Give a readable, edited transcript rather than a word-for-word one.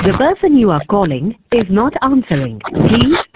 The person you are calling is not answering. Please